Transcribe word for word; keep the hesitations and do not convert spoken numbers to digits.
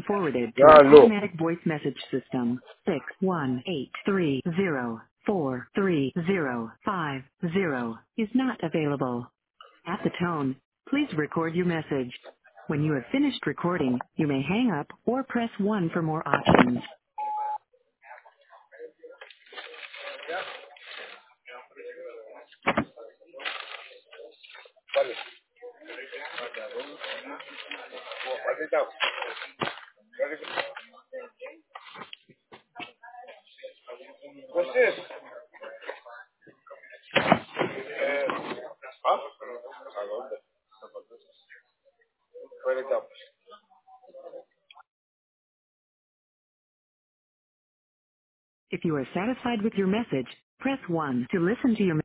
forwarded to Yeah, an look. automatic voice message system. Six one eight three zero four three zero five zero is not available. At the tone, please record your message. When you have finished recording, you may hang up or press one for more options. Vale. Write it down. Write it down. What's this? Eh, ¿Ah? ¿A dónde? Write it down. If you are satisfied with your message, press one to listen to your